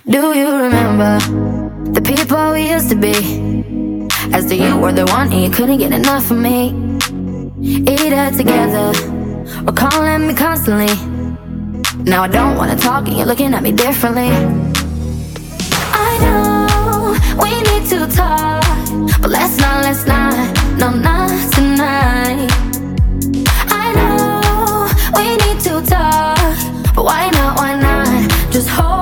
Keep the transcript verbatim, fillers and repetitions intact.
Do you remember the people we used to be? As though you were the one and you couldn't get enough of me. Eat it together, or calling me constantly. Now I don't wanna talk and you're looking at me differently. I know we need to talk, but let's not, let's not, no, not tonight. I know we need to talk, but why not, why not? Just hold